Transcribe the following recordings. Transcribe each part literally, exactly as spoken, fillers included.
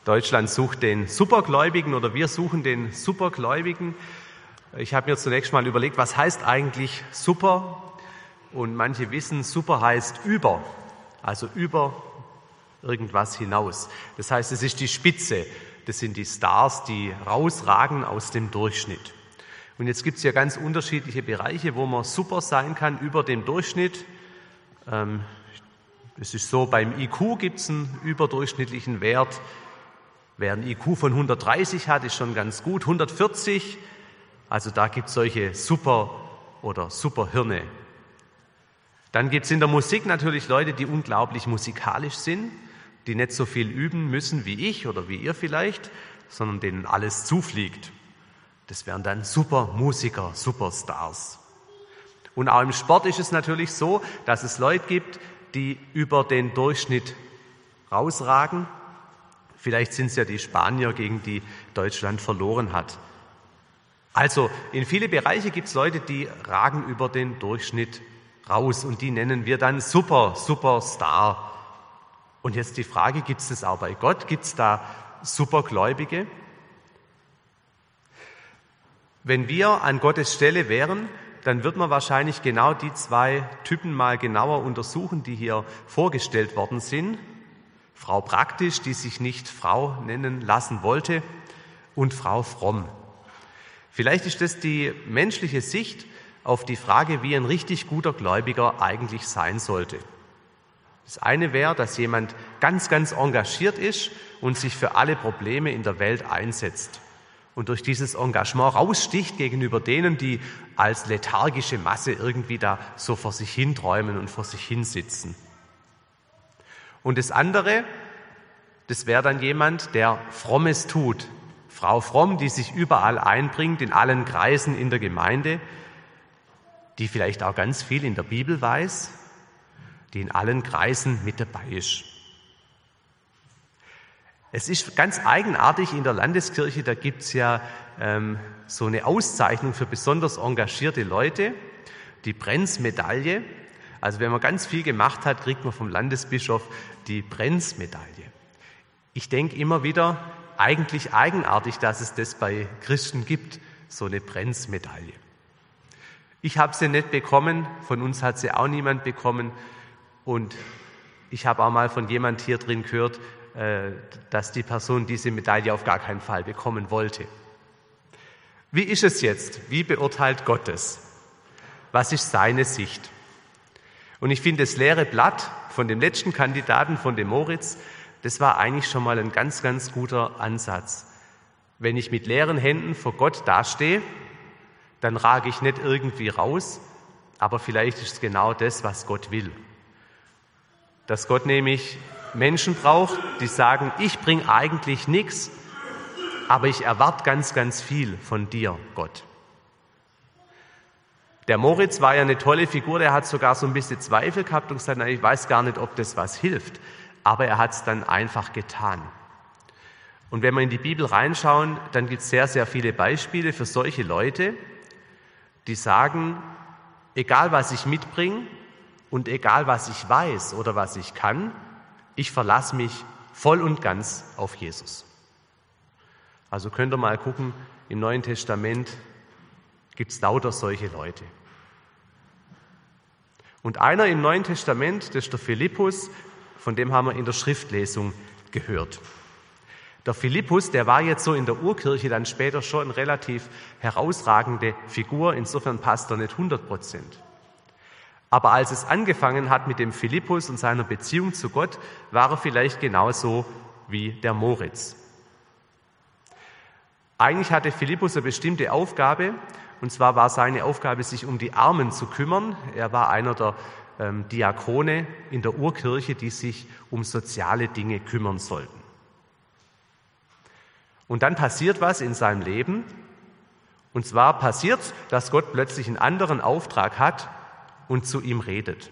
Deutschland sucht den Supergläubigen oder wir suchen den Supergläubigen. Ich habe mir zunächst mal überlegt, was heißt eigentlich super? Und manche wissen, super heißt über, also über irgendwas hinaus. Das heißt, es ist die Spitze, das sind die Stars, die rausragen aus dem Durchschnitt. Und jetzt gibt es ja ganz unterschiedliche Bereiche, wo man super sein kann, über dem Durchschnitt. Es ist so, beim I Q gibt es einen überdurchschnittlichen Wert. Wer einen I Q von hundertdreißig hat, ist schon ganz gut. hundertvierzig, also da gibt es solche Super- oder Superhirne. Dann gibt es in der Musik natürlich Leute, die unglaublich musikalisch sind, die nicht so viel üben müssen wie ich oder wie ihr vielleicht, sondern denen alles zufliegt. Das wären dann Supermusiker, Superstars. Und auch im Sport ist es natürlich so, dass es Leute gibt, die über den Durchschnitt rausragen. Vielleicht sind es ja die Spanier, gegen die Deutschland verloren hat. Also in viele Bereiche gibt es Leute, die ragen über den Durchschnitt raus und die nennen wir dann Super, Superstar. Und jetzt die Frage, gibt es das auch bei Gott? Gibt es da Supergläubige? Wenn wir an Gottes Stelle wären, dann wird man wahrscheinlich genau die zwei Typen mal genauer untersuchen, die hier vorgestellt worden sind. Frau Praktisch, die sich nicht Frau nennen lassen wollte, und Frau Fromm. Vielleicht ist das die menschliche Sicht auf die Frage, wie ein richtig guter Gläubiger eigentlich sein sollte. Das eine wäre, dass jemand ganz, ganz engagiert ist und sich für alle Probleme in der Welt einsetzt und durch dieses Engagement raussticht gegenüber denen, die als lethargische Masse irgendwie da so vor sich hin träumen und vor sich hin sitzen. Und das andere, das wäre dann jemand, der Frommes tut. Frau Fromm, die sich überall einbringt, in allen Kreisen in der Gemeinde, die vielleicht auch ganz viel in der Bibel weiß, die in allen Kreisen mit dabei ist. Es ist ganz eigenartig in der Landeskirche, da gibt es ja ähm, so eine Auszeichnung für besonders engagierte Leute, die Brenz-Medaille. Also wenn man ganz viel gemacht hat, kriegt man vom Landesbischof die Brenz-Medaille. Ich denke immer wieder, eigentlich eigenartig, dass es das bei Christen gibt, so eine Brenz-Medaille. Ich habe sie nicht bekommen, von uns hat sie auch niemand bekommen und ich habe auch mal von jemand hier drin gehört, dass die Person diese Medaille auf gar keinen Fall bekommen wollte. Wie ist es jetzt? Wie beurteilt Gott es? Was ist seine Sicht? Und ich finde, das leere Blatt von dem letzten Kandidaten, von dem Moritz, das war eigentlich schon mal ein ganz, ganz guter Ansatz. Wenn ich mit leeren Händen vor Gott dastehe, dann rage ich nicht irgendwie raus, aber vielleicht ist es genau das, was Gott will. Dass Gott nämlich Menschen braucht, die sagen, ich bringe eigentlich nichts, aber ich erwarte ganz, ganz viel von dir, Gott. Der Moritz war ja eine tolle Figur, der hat sogar so ein bisschen Zweifel gehabt und gesagt, ich weiß gar nicht, ob das was hilft, aber er hat es dann einfach getan. Und wenn wir in die Bibel reinschauen, dann gibt es sehr, sehr viele Beispiele für solche Leute, die sagen, egal was ich mitbringe und egal was ich weiß oder was ich kann, ich verlasse mich voll und ganz auf Jesus. Also könnt ihr mal gucken, im Neuen Testament gibt es lauter solche Leute. Und einer im Neuen Testament, das ist der Philippus, von dem haben wir in der Schriftlesung gehört. Der Philippus, der war jetzt so in der Urkirche dann später schon eine relativ herausragende Figur, insofern passt er nicht hundert Prozent. Aber als es angefangen hat mit dem Philippus und seiner Beziehung zu Gott, war er vielleicht genauso wie der Moritz. Eigentlich hatte Philippus eine bestimmte Aufgabe, und zwar war seine Aufgabe, sich um die Armen zu kümmern. Er war einer der ähm, Diakone in der Urkirche, die sich um soziale Dinge kümmern sollten. Und dann passiert was in seinem Leben, und zwar passiert, dass Gott plötzlich einen anderen Auftrag hat und zu ihm redet.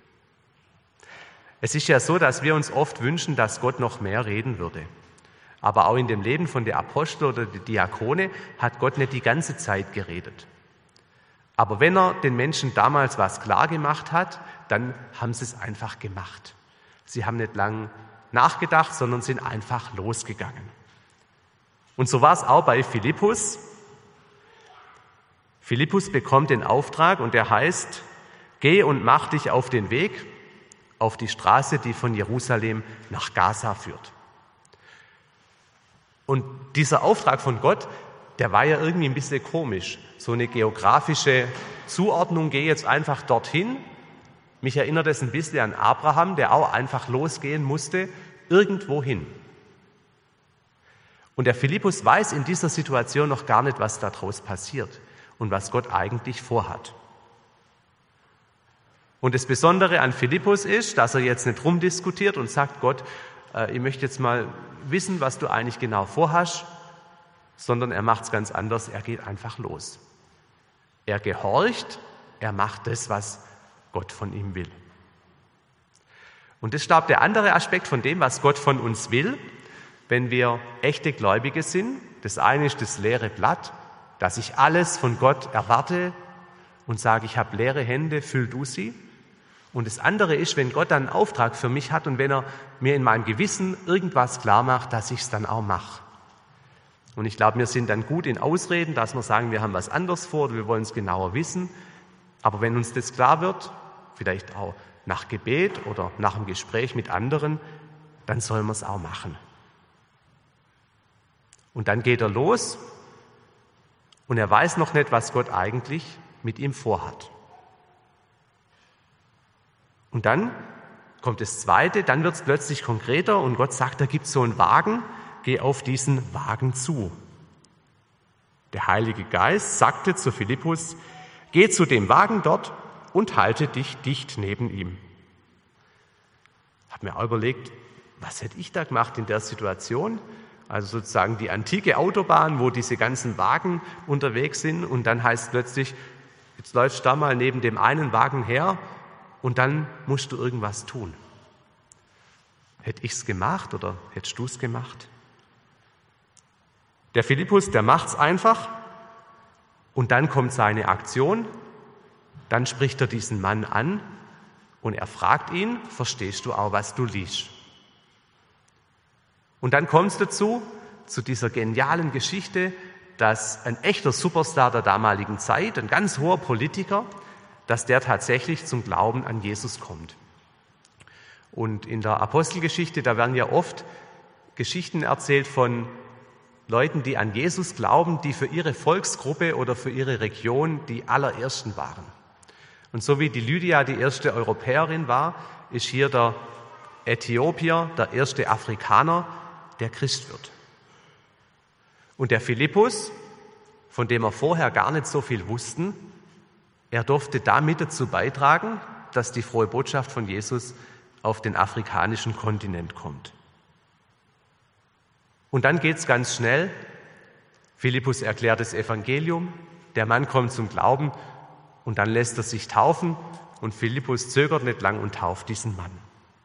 Es ist ja so, dass wir uns oft wünschen, dass Gott noch mehr reden würde. Aber auch in dem Leben von der Apostel oder der Diakone hat Gott nicht die ganze Zeit geredet. Aber wenn er den Menschen damals was klar gemacht hat, dann haben sie es einfach gemacht. Sie haben nicht lang nachgedacht, sondern sind einfach losgegangen. Und so war es auch bei Philippus. Philippus bekommt den Auftrag und der heißt, geh und mach dich auf den Weg auf die Straße, die von Jerusalem nach Gaza führt. Und dieser Auftrag von Gott, der war ja irgendwie ein bisschen komisch. So eine geografische Zuordnung, geh jetzt einfach dorthin. Mich erinnert es ein bisschen an Abraham, der auch einfach losgehen musste, irgendwo hin. Und der Philippus weiß in dieser Situation noch gar nicht, was daraus passiert und was Gott eigentlich vorhat. Und das Besondere an Philippus ist, dass er jetzt nicht rumdiskutiert und sagt, Gott, äh, ich möchte jetzt mal wissen, was du eigentlich genau vorhast, sondern er macht es ganz anders, er geht einfach los. Er gehorcht, er macht das, was Gott von ihm will. Und das ist, glaube ich, der andere Aspekt von dem, was Gott von uns will, wenn wir echte Gläubige sind. Das eine ist das leere Blatt, dass ich alles von Gott erwarte und sage, ich habe leere Hände, füll du sie. Und das andere ist, wenn Gott dann einen Auftrag für mich hat und wenn er mir in meinem Gewissen irgendwas klar macht, dass ich es dann auch mache. Und ich glaube, wir sind dann gut in Ausreden, dass wir sagen, wir haben was anderes vor oder wir wollen es genauer wissen. Aber wenn uns das klar wird, vielleicht auch nach Gebet oder nach einem Gespräch mit anderen, dann sollen wir es auch machen. Und dann geht er los und er weiß noch nicht, was Gott eigentlich mit ihm vorhat. Und dann kommt das Zweite, dann wird es plötzlich konkreter und Gott sagt, da gibt es so einen Wagen, geh auf diesen Wagen zu. Der Heilige Geist sagte zu Philippus, geh zu dem Wagen dort und halte dich dicht neben ihm. Ich habe mir auch überlegt, was hätte ich da gemacht in der Situation? Also sozusagen die antike Autobahn, wo diese ganzen Wagen unterwegs sind und dann heißt es plötzlich, jetzt läufst du da mal neben dem einen Wagen her und dann musst du irgendwas tun. Hätte ich es gemacht oder hättest du es gemacht? Der Philippus, der macht es einfach und dann kommt seine Aktion, dann spricht er diesen Mann an und er fragt ihn, verstehst du auch, was du liest? Und dann kommt es dazu, zu dieser genialen Geschichte, dass ein echter Superstar der damaligen Zeit, ein ganz hoher Politiker, dass der tatsächlich zum Glauben an Jesus kommt. Und in der Apostelgeschichte, da werden ja oft Geschichten erzählt von Leuten, die an Jesus glauben, die für ihre Volksgruppe oder für ihre Region die allerersten waren. Und so wie die Lydia die erste Europäerin war, ist hier der Äthiopier der erste Afrikaner, der Christ wird. Und der Philippus, von dem wir vorher gar nicht so viel wussten, er durfte damit dazu beitragen, dass die frohe Botschaft von Jesus auf den afrikanischen Kontinent kommt. Und dann geht es ganz schnell. Philippus erklärt das Evangelium, der Mann kommt zum Glauben und dann lässt er sich taufen und Philippus zögert nicht lang und tauft diesen Mann.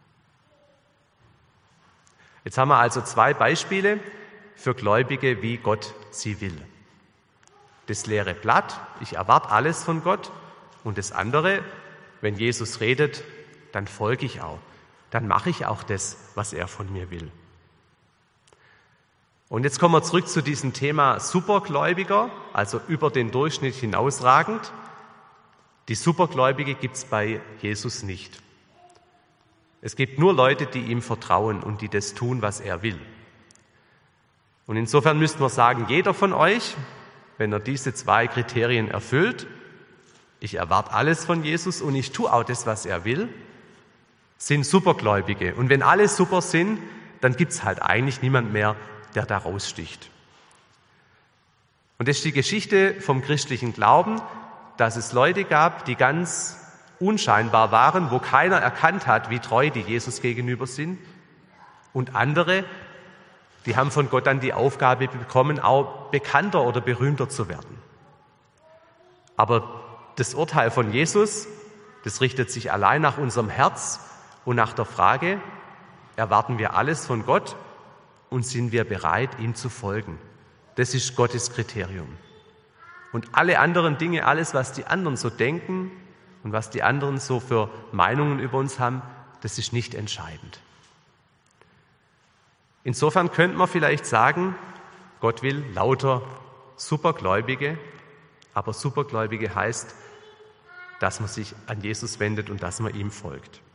Jetzt haben wir also zwei Beispiele für Gläubige, wie Gott sie will. Das leere Blatt, ich erwarte alles von Gott. Und das andere, wenn Jesus redet, dann folge ich auch. Dann mache ich auch das, was er von mir will. Und jetzt kommen wir zurück zu diesem Thema Supergläubiger, also über den Durchschnitt hinausragend. Die Supergläubige gibt es bei Jesus nicht. Es gibt nur Leute, die ihm vertrauen und die das tun, was er will. Und insofern müssten wir sagen, jeder von euch, wenn er diese zwei Kriterien erfüllt, ich erwarte alles von Jesus und ich tue auch das, was er will, sind Supergläubige. Und wenn alle super sind, dann gibt es halt eigentlich niemand mehr, der da raussticht. Und das ist die Geschichte vom christlichen Glauben, dass es Leute gab, die ganz unscheinbar waren, wo keiner erkannt hat, wie treu die Jesus gegenüber sind. Und andere, die haben von Gott dann die Aufgabe bekommen, auch bekannter oder berühmter zu werden. Aber das Urteil von Jesus, das richtet sich allein nach unserem Herz und nach der Frage, erwarten wir alles von Gott und sind wir bereit, ihm zu folgen? Das ist Gottes Kriterium. Und alle anderen Dinge, alles, was die anderen so denken und was die anderen so für Meinungen über uns haben, das ist nicht entscheidend. Insofern könnte man vielleicht sagen, Gott will lauter Supergläubige, aber Supergläubige heißt, dass man sich an Jesus wendet und dass man ihm folgt.